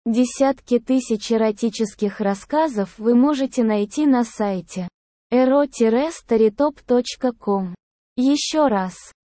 Десятки тысяч эротических рассказов вы можете найти на сайте ero-storytop.com. Еще раз,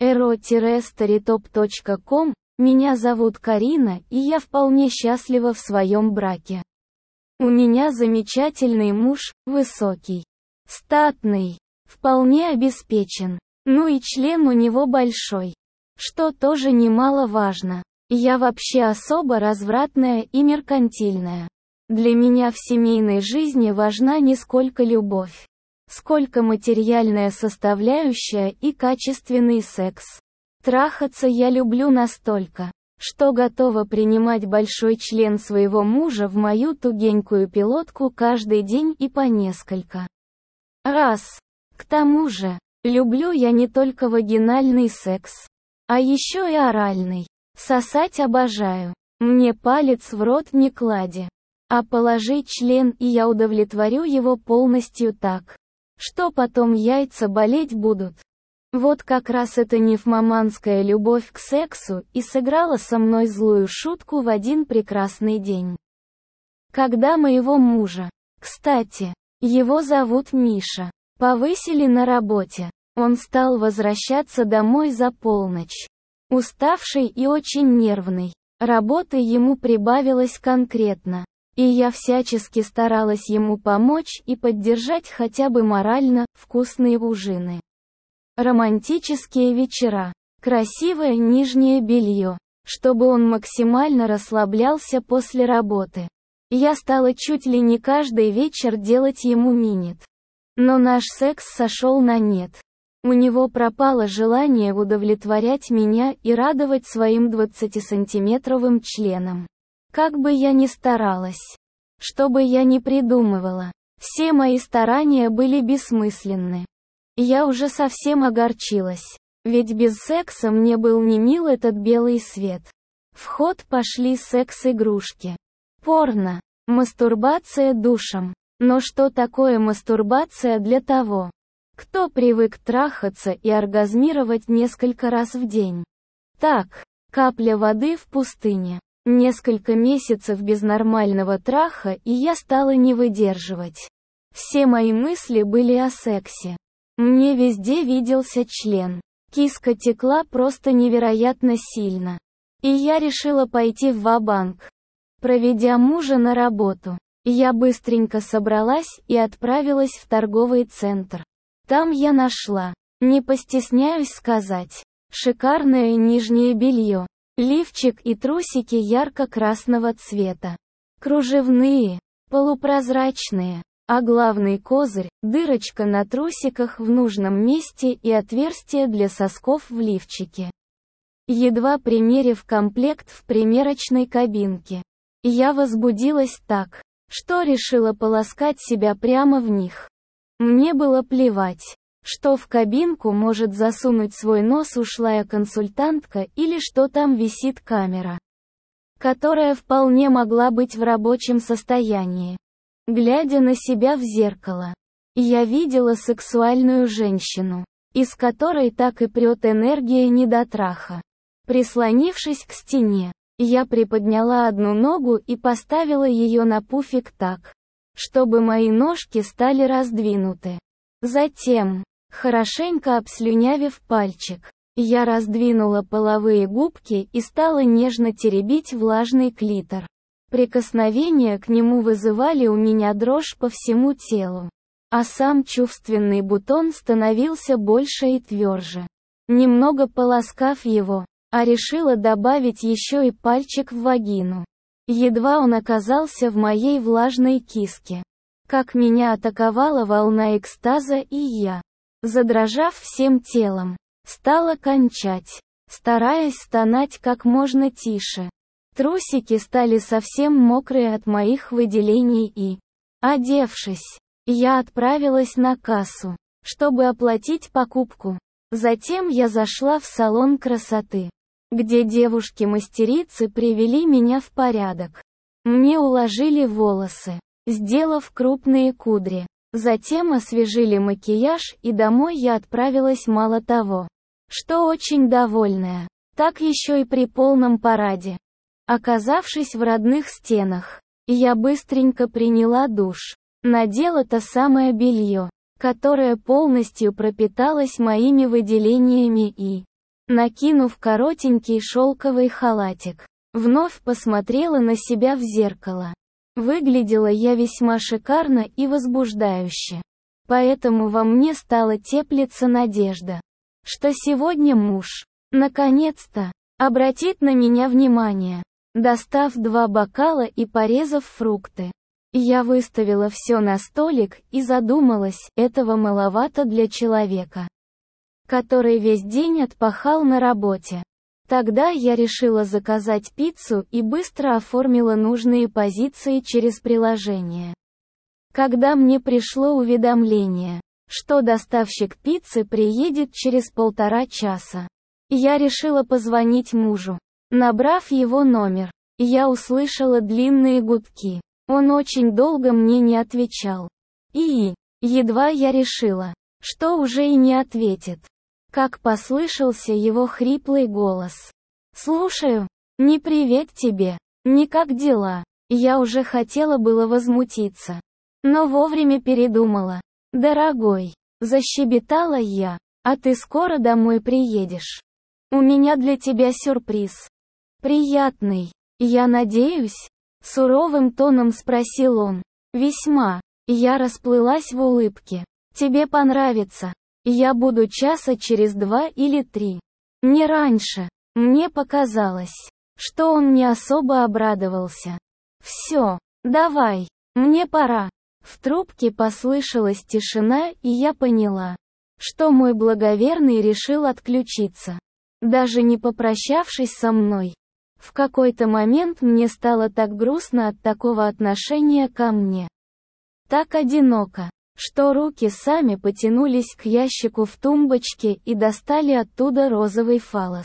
ero-storytop.com. Меня зовут Карина, и я вполне счастлива в своем браке. У меня замечательный муж, высокий, статный, вполне обеспечен. Ну и член у него большой. Что тоже немаловажно. Я вообще особо развратная и меркантильная. Для меня в семейной жизни важна не сколько любовь, сколько материальная составляющая и качественный секс. Трахаться я люблю настолько, что готова принимать большой член своего мужа в мою тугенькую пилотку каждый день и по несколько раз. К тому же, люблю я не только вагинальный секс, а еще и оральный. Сосать обожаю. Мне палец в рот не клади. А положи член, и я удовлетворю его полностью так, что потом яйца болеть будут. Вот как раз эта нимфоманская любовь к сексу и сыграла со мной злую шутку в один прекрасный день. Когда моего мужа, кстати, его зовут Миша, повысили на работе, он стал возвращаться домой за полночь. Уставший и очень нервный. Работы ему прибавилось конкретно. И я всячески старалась ему помочь и поддержать хотя бы морально, вкусные ужины. Романтические вечера. Красивое нижнее белье. Чтобы он максимально расслаблялся после работы. Я стала чуть ли не каждый вечер делать ему минет. Но наш секс сошел на нет. У него пропало желание удовлетворять меня и радовать своим 20-сантиметровым членом. Как бы я ни старалась, что бы я ни придумывала, все мои старания были бессмысленны. Я уже совсем огорчилась, ведь без секса мне был не мил этот белый свет. В ход пошли секс-игрушки, порно, мастурбация душем. Но что такое мастурбация для того, кто привык трахаться и оргазмировать несколько раз в день? Так, капля воды в пустыне. Несколько месяцев без нормального траха, и я стала не выдерживать. Все мои мысли были о сексе. Мне везде виделся член. Киска текла просто невероятно сильно. И я решила пойти в ва-банк. Проведя мужа на работу, я быстренько собралась и отправилась в торговый центр. Там я нашла, не постесняюсь сказать, шикарное нижнее белье, лифчик и трусики ярко-красного цвета. Кружевные, полупрозрачные, а главный козырь – дырочка на трусиках в нужном месте и отверстие для сосков в лифчике. Едва примерив комплект в примерочной кабинке, я возбудилась так, что решила полоскать себя прямо в них. Мне было плевать, что в кабинку может засунуть свой нос ушлая консультантка или что там висит камера, которая вполне могла быть в рабочем состоянии. Глядя на себя в зеркало, я видела сексуальную женщину, из которой так и прет энергия недотраха. Прислонившись к стене, я приподняла одну ногу и поставила ее на пуфик так, чтобы мои ножки стали раздвинуты. Затем, хорошенько обслюнявив пальчик, я раздвинула половые губки и стала нежно теребить влажный клитор. Прикосновения к нему вызывали у меня дрожь по всему телу, а сам чувственный бутон становился больше и тверже. Немного полоскав его, решила добавить еще и пальчик в вагину. Едва он оказался в моей влажной киске, как меня атаковала волна экстаза, и я, задрожав всем телом, стала кончать, стараясь стонать как можно тише. Трусики стали совсем мокрые от моих выделений и, одевшись, я отправилась на кассу, чтобы оплатить покупку. Затем я зашла в салон красоты, где девушки-мастерицы привели меня в порядок. Мне уложили волосы, сделав крупные кудри. Затем освежили макияж, и домой я отправилась мало того, что очень довольная, так еще и при полном параде. Оказавшись в родных стенах, я быстренько приняла душ. Надела то самое белье, которое полностью пропиталось моими выделениями и, накинув коротенький шелковый халатик, вновь посмотрела на себя в зеркало. Выглядела я весьма шикарно и возбуждающе. Поэтому во мне стала теплиться надежда, что сегодня муж, наконец-то, обратит на меня внимание. Достав 2 бокала и порезав фрукты, я выставила все на столик и задумалась, этого маловато для человека, который весь день отпахал на работе. Тогда я решила заказать пиццу и быстро оформила нужные позиции через приложение. Когда мне пришло уведомление, что доставщик пиццы приедет через 1,5 часа, я решила позвонить мужу. Набрав его номер, я услышала длинные гудки. Он очень долго мне не отвечал. И, едва я решила, что уже и не ответит, как послышался его хриплый голос. «Слушаю. Не привет тебе. Не как дела?» Я уже хотела было возмутиться, но вовремя передумала. «Дорогой», — защебетала я, — «а ты скоро домой приедешь? У меня для тебя сюрприз. Приятный, я надеюсь?» Суровым тоном спросил он. «Весьма». Я расплылась в улыбке. «Тебе понравится. Я буду часа через 2 или 3. Не раньше». Мне показалось, что он не особо обрадовался. «Все, давай, мне пора». В трубке послышалась тишина, и я поняла, что мой благоверный решил отключиться, даже не попрощавшись со мной. В какой-то момент мне стало так грустно от такого отношения ко мне. Так одиноко, что руки сами потянулись к ящику в тумбочке и достали оттуда розовый фаллос.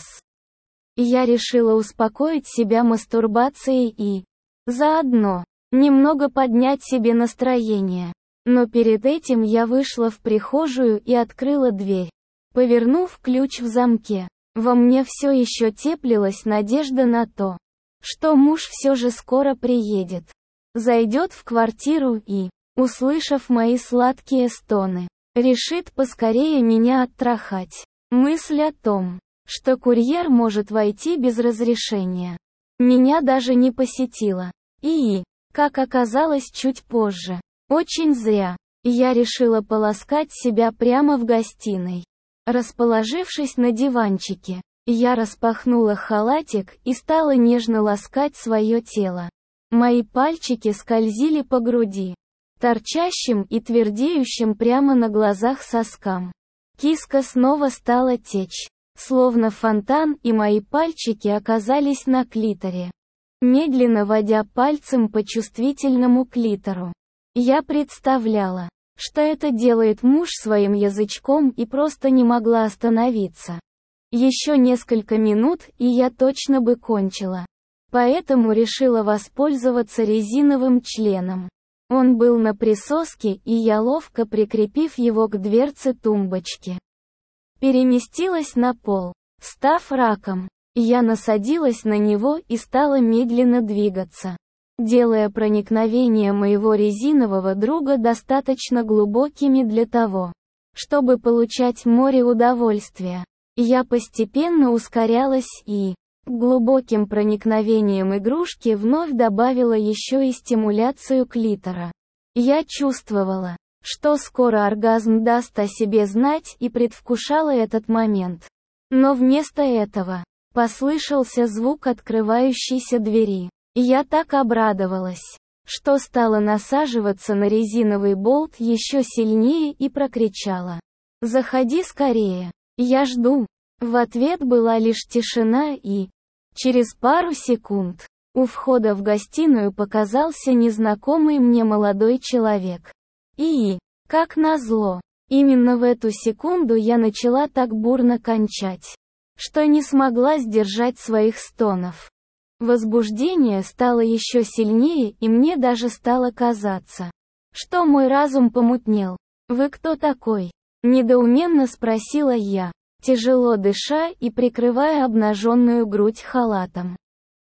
Я решила успокоить себя мастурбацией и, заодно, немного поднять себе настроение. Но перед этим я вышла в прихожую и открыла дверь. Повернув ключ в замке, во мне все еще теплилась надежда на то, что муж все же скоро приедет. Зайдет в квартиру и, услышав мои сладкие стоны, решит поскорее меня оттрахать. Мысль о том, что курьер может войти без разрешения, меня даже не посетила. И, как оказалось чуть позже, очень зря, я решила поласкать себя прямо в гостиной. Расположившись на диванчике, я распахнула халатик и стала нежно ласкать свое тело. Мои пальчики скользили по груди, торчащим и твердеющим прямо на глазах соскам. Киска снова стала течь, словно фонтан, и мои пальчики оказались на клиторе. Медленно водя пальцем по чувствительному клитору, я представляла, что это делает муж своим язычком, и просто не могла остановиться. Еще несколько минут, и я точно бы кончила. Поэтому решила воспользоваться резиновым членом. Он был на присоске, и я, ловко прикрепив его к дверце тумбочки, переместилась на пол. Став раком, я насадилась на него и стала медленно двигаться, делая проникновения моего резинового друга достаточно глубокими для того, чтобы получать море удовольствия. Я постепенно ускорялась и, к глубоким проникновениям игрушки, вновь добавила еще и стимуляцию клитора. Я чувствовала, что скоро оргазм даст о себе знать, и предвкушала этот момент. Но вместо этого послышался звук открывающейся двери. Я так обрадовалась, что стала насаживаться на резиновый болт еще сильнее и прокричала: «Заходи скорее! Я жду!» В ответ была лишь тишина, и, через пару секунд, у входа в гостиную показался незнакомый мне молодой человек. И, как назло, именно в эту секунду я начала так бурно кончать, что не смогла сдержать своих стонов. Возбуждение стало еще сильнее, и мне даже стало казаться, что мой разум помутнел. «Вы кто такой?» – недоуменно спросила я, тяжело дыша и прикрывая обнаженную грудь халатом.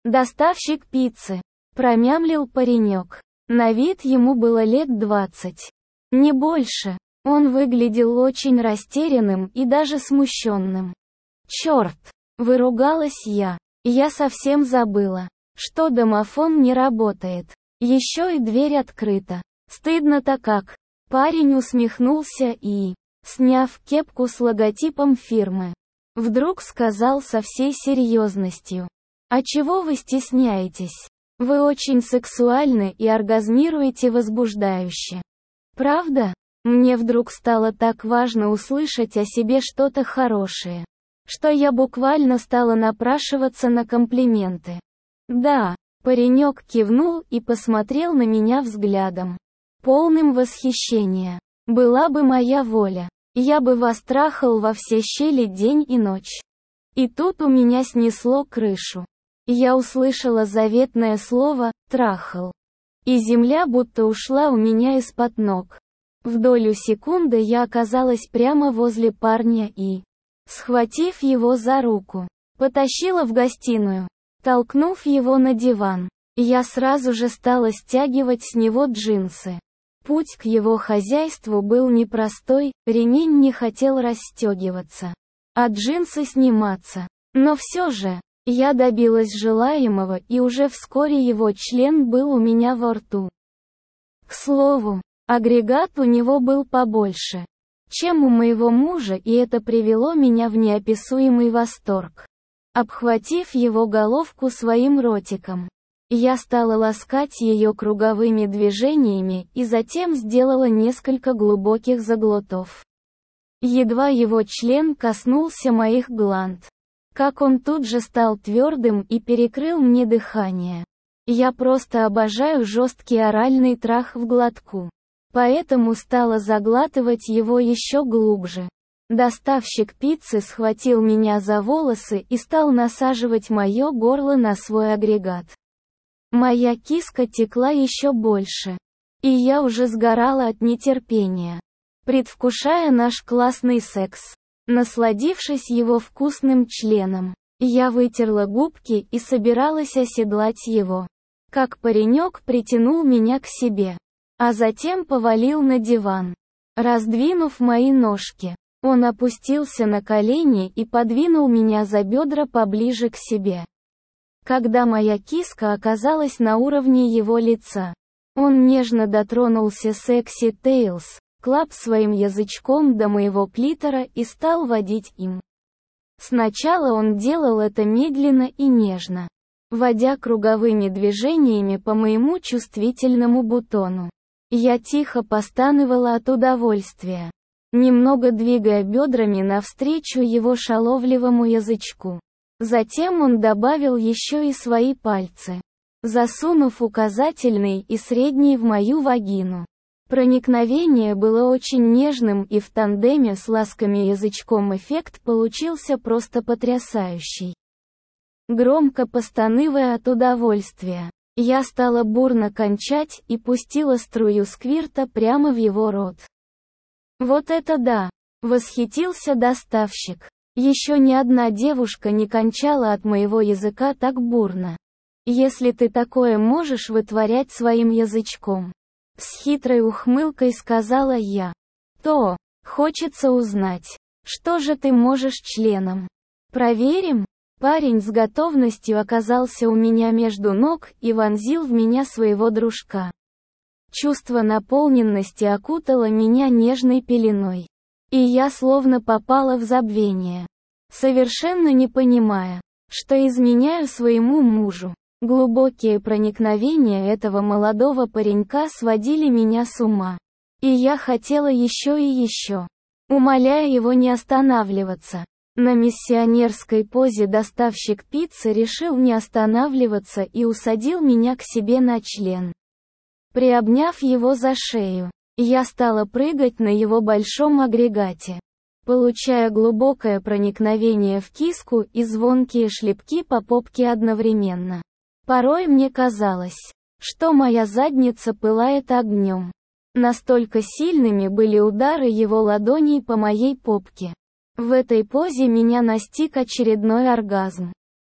«Доставщик пиццы», — промямлил паренек. На вид ему было лет 20. Не больше. Он выглядел очень растерянным и даже смущенным. «Черт!» — выругалась я. Я совсем забыла, что домофон не работает. Еще и дверь открыта. Стыдно-то как. Парень усмехнулся и, сняв кепку с логотипом фирмы, вдруг сказал со всей серьезностью: «А чего вы стесняетесь? Вы очень сексуальны и оргазмируете возбуждающе. Правда?» Мне вдруг стало так важно услышать о себе что-то хорошее, что я буквально стала напрашиваться на комплименты. «Да», — паренек кивнул и посмотрел на меня взглядом, полным восхищения. «Была бы моя воля, я бы вас трахал во все щели день и ночь». И тут у меня снесло крышу. Я услышала заветное слово «трахал». И земля будто ушла у меня из-под ног. В долю секунды я оказалась прямо возле парня и, схватив его за руку, потащила в гостиную, толкнув его на диван. Я сразу же стала стягивать с него джинсы. Путь к его хозяйству был непростой, ремень не хотел расстегиваться, а джинсы сниматься. Но все же, я добилась желаемого, и уже вскоре его член был у меня во рту. К слову, агрегат у него был побольше, чем у моего мужа, и это привело меня в неописуемый восторг. Обхватив его головку своим ротиком, я стала ласкать ее круговыми движениями и затем сделала несколько глубоких заглотов. Едва его член коснулся моих гланд, как он тут же стал твердым и перекрыл мне дыхание. Я просто обожаю жесткий оральный трах в глотку. Поэтому стала заглатывать его еще глубже. Доставщик пиццы схватил меня за волосы и стал насаживать мое горло на свой агрегат. Моя киска текла еще больше. И я уже сгорала от нетерпения, предвкушая наш классный секс. Насладившись его вкусным членом, я вытерла губки и собиралась оседлать его, как паренек притянул меня к себе, а затем повалил на диван. Раздвинув мои ножки, он опустился на колени и подвинул меня за бедра поближе к себе. Когда моя киска оказалась на уровне его лица, он нежно дотронулся секси тейлс клаб своим язычком до моего клитора и стал водить им. Сначала он делал это медленно и нежно, водя круговыми движениями по моему чувствительному бутону. Я тихо постанывала от удовольствия, немного двигая бедрами навстречу его шаловливому язычку. Затем он добавил еще и свои пальцы, засунув указательный и средний в мою вагину. Проникновение было очень нежным, и в тандеме с ласками язычком эффект получился просто потрясающий. Громко постанывая от удовольствия, я стала бурно кончать и пустила струю сквирта прямо в его рот. «Вот это да!» — восхитился доставщик. «Еще ни одна девушка не кончала от моего языка так бурно. Если ты такое можешь вытворять своим язычком», — с хитрой ухмылкой сказала я, «то хочется узнать, что же ты можешь членом. Проверим?» Парень с готовностью оказался у меня между ног и вонзил в меня своего дружка. Чувство наполненности окутало меня нежной пеленой, и я словно попала в забвение, совершенно не понимая, что изменяю своему мужу. Глубокие проникновения этого молодого паренька сводили меня с ума, и я хотела еще и еще, умоляя его не останавливаться. На миссионерской позе доставщик пиццы решил не останавливаться и усадил меня к себе на член. Приобняв его за шею, я стала прыгать на его большом агрегате, получая глубокое проникновение в киску и звонкие шлепки по попке одновременно. Порой мне казалось, что моя задница пылает огнем. Настолько сильными были удары его ладоней по моей попке. В этой позе меня настиг очередной оргазм.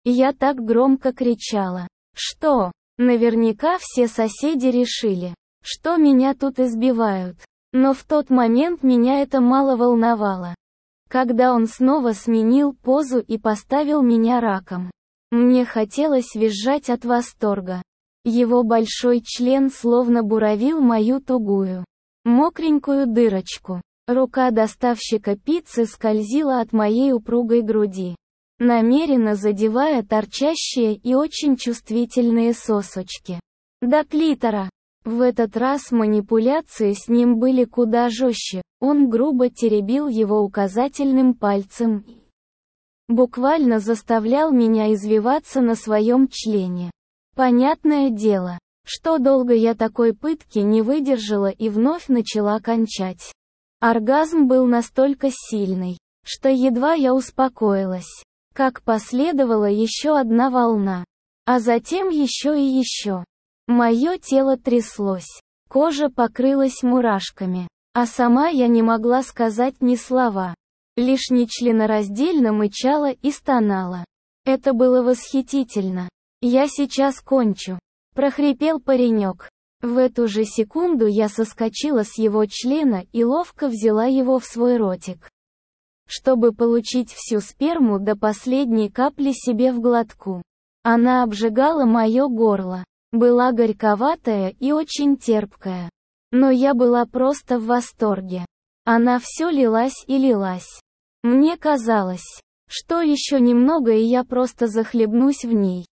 Я так громко кричала, что наверняка все соседи решили, что меня тут избивают. Но в тот момент меня это мало волновало. Когда он снова сменил позу и поставил меня раком, мне хотелось визжать от восторга. Его большой член словно буравил мою тугую, мокренькую дырочку. Рука доставщика пиццы скользила от моей упругой груди, намеренно задевая торчащие и очень чувствительные сосочки до клитора. В этот раз манипуляции с ним были куда жестче. Он грубо теребил его указательным пальцем и буквально заставлял меня извиваться на своем члене. Понятное дело, что долго я такой пытки не выдержала и вновь начала кончать. Оргазм был настолько сильный, что едва я успокоилась, как последовала еще одна волна, а затем еще и еще. Мое тело тряслось, кожа покрылась мурашками, а сама я не могла сказать ни слова, лишь нечленораздельно мычала и стонала. Это было восхитительно. «Я сейчас кончу», — прохрипел паренек. В эту же секунду я соскочила с его члена и ловко взяла его в свой ротик, чтобы получить всю сперму до последней капли себе в глотку. Она обжигала мое горло, была горьковатая и очень терпкая. Но я была просто в восторге. Она все лилась и лилась. Мне казалось, что еще немного и я просто захлебнусь в ней.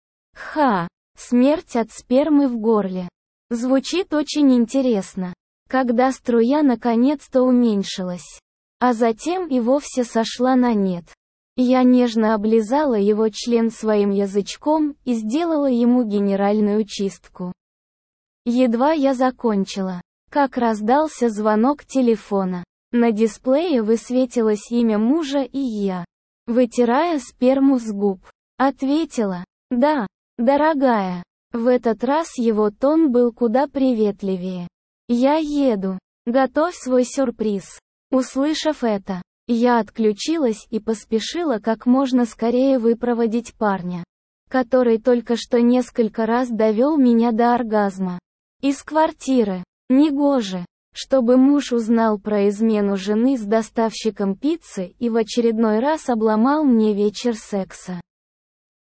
Смерть от спермы в горле. Звучит очень интересно. Когда струя наконец-то уменьшилась, а затем и вовсе сошла на нет. Я нежно облизала его член своим язычком и сделала ему генеральную чистку. Едва я закончила, как раздался звонок телефона. На дисплее высветилось имя мужа и я, вытирая сперму с губ, ответила: «Да, дорогая». В этот раз его тон был куда приветливее. «Я еду. Готовь свой сюрприз». Услышав это, я отключилась и поспешила как можно скорее выпроводить парня, который только что несколько раз довел меня до оргазма. Из квартиры. Негоже, чтобы муж узнал про измену жены с доставщиком пиццы и в очередной раз обломал мне вечер секса.